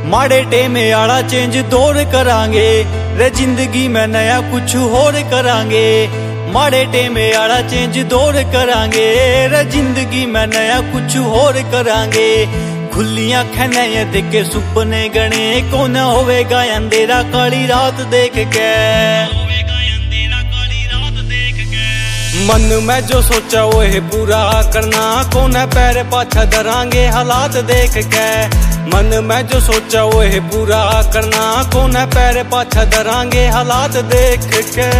माड़े टेमे आला चेंज दौर करांगे रे जिंदगी में नया कुछ होर करांगे। माड़े टेमे आला चेंज दौर करांगे रे जिंदगी में नया कुछ होर करांगे। खुलियां खैनाया देखे सुपने गणे कौन होवेगा अंधेरा काली रात देख के। मन में जो सोचा वो है पूरा करना कौन है पैर पाछा धरांगे हालात देख के। मन में जो सोचा वो है पूरा करना कौन है पैर पाछा धरांगे हालात देख के।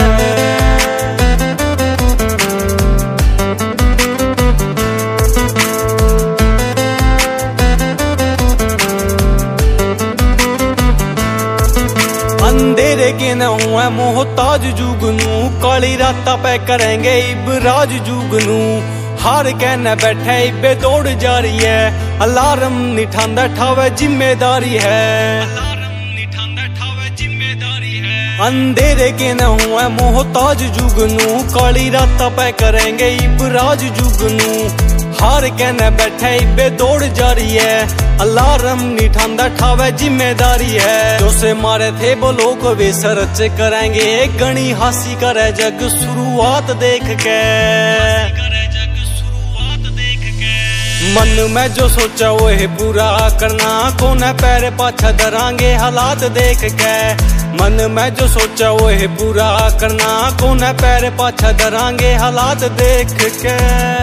अंधेरे के न हुआ मोहताज जुगनू काली राता पे करेंगे इबराज जुगनू। हार के न बैठे इबे दौड़ जा रही है अलार्म निठांदा ठावे जिम्मेदारी है। अंधेरे के न हुआ मोहताज जुगनू काली राता पे करेंगे इबराज जुगनू। हार के न बैठे इबे दौड़ जा रही है अलार्म निठांदा ठावे जिम्मेदारी है। जो से मारे थे वो लोग वे सरच करेंगे गणी हासी करे जग शुरुआत देख के। मन में जो सोचा वो है पूरा करना कौन है पैर पाछा धरांगे हालात देख के। मन में जो सोचा वो है पूरा करना कौन है पैर पाछा धरांगे हालात देख के।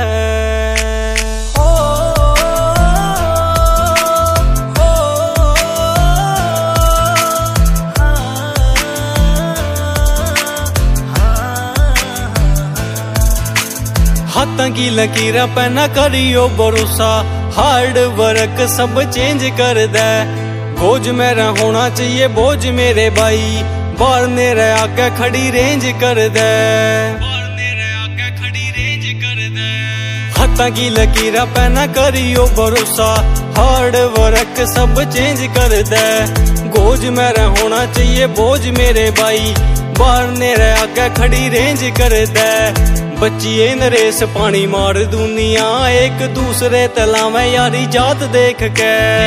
हाथों की लकीर पे न करियो भरोसा हार्ड वर्क सब चेंज कर दे। बोझ मेरा होना चाहिए बोझ मेरे भाई बार ने आके खड़ी रेंज कर दे। हाथों की लकीर पे न करियो भरोसा हार्ड वर्क सब चेंज कर दे। गोज मेरा होना चाहिए बोझ मेरे भाई बार ने आके खड़ी रेंज कर दे। बच्चिए नरेश पानी मार दुनिया एक दूसरे तला में यारी जात देख के।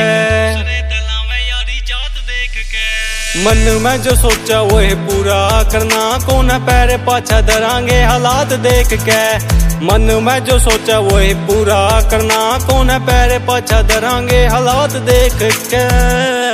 मन में जो सोचा वो है पूरा करना कौन है पैर पाछा धरांगे हालात देख के। मन में जो सोचा वो है पूरा करना कौन है पैर पाछा धरांगे हालात देख के।